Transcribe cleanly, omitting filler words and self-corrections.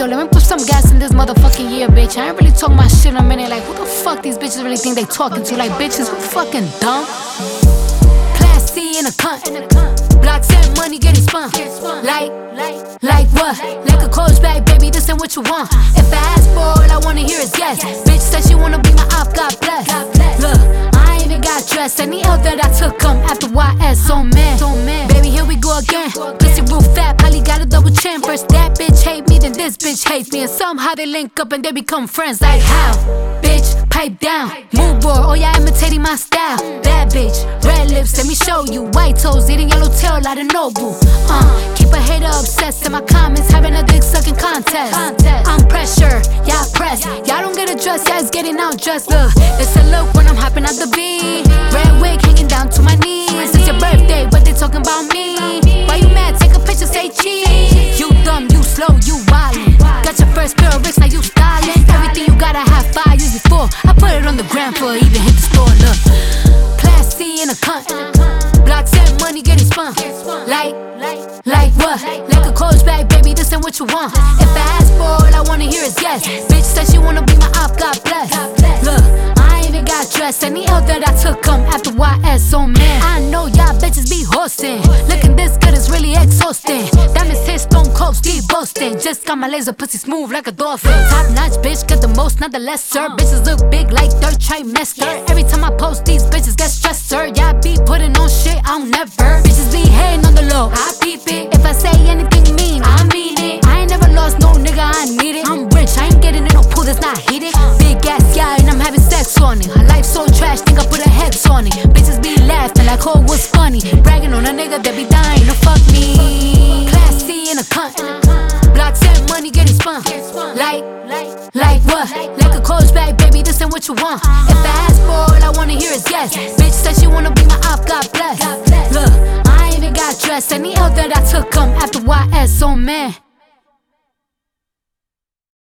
Yo, let me put some gas in this motherfucking year, bitch. I ain't really talking my shit in a minute. Like, who the fuck these bitches really think they talking to? Like, bitches, who fucking dumb? Class C in a cunt. Blocks and money getting spun. Like what? Like a coach bag, baby, this ain't what you want. If I ask for all I wanna hear is yes. Bitch said she wanna be my op, God bless. Look, I ain't even got dressed. Any L that I took come after YS, so man. Baby, here we go again. Pussy roof fat, probably got a double chin. First that bitch hate me, then this bitch hates me. And somehow they link up and they become friends. Like how? Bitch, pipe down. Mood board, oh yeah, imitating my style. Bad bitch, red lips, let me show you. White toes, eating yellow tail like a noble. Keep a hater obsessed in my comments, having a dick sucking contest. I'm pressure, y'all press. Y'all don't get a dress, yeah, it's getting out dressed. Look, it's a look when I'm hopping out the beat. Red wig hanging down to my knees. It's your birthday, but they talking about me. Why you mad? Take a picture, say cheese. You dumb, you slow, you wildin'. Got your first pair of bricks, now you stylin'. Everything you gotta have 5 years before. I put it on the gram for even hit the store. Look, Class C in a cunt. Blocks and money getting spun. Like what? Like a coach bag, baby, this ain't what you want. If I ask for all I wanna hear is yes. Bitch said she wanna be my op, God bless. Look, I ain't even got dressed. Any L that I took come after YS, so man. I know y'all bitches be hosting. Looking this good is really exhausting. Diamonds hit, stone cold, Steve boasting. Just got my laser pussy smooth like a dolphin. Top notch bitch, get the most, not the lesser. Bitches look big like third trimester. Every time I post, these bitches get stressed, sir. Y'all be putting on shit, I'll never. Bitches be hating on the low, I peep it. If I say anything mean, I mean it. I ain't never lost no nigga, I need it. I'm rich, I ain't getting in no pool that's not heated. Big ass guy and I'm having sex on it. Her life so trash, think I put a hex on it. Bitches be laughing like, oh, what's funny? Bragging on a nigga that be dying to fuck me. Class C in a cunt. Blocks and money getting spun. Like what? Like a coach bag, baby, this ain't what you want. If I ask for all I wanna hear is yes. Bitch said she wanna be my op, God bless. Look, I ain't even got dressed. Any L that I took come after YS, so man.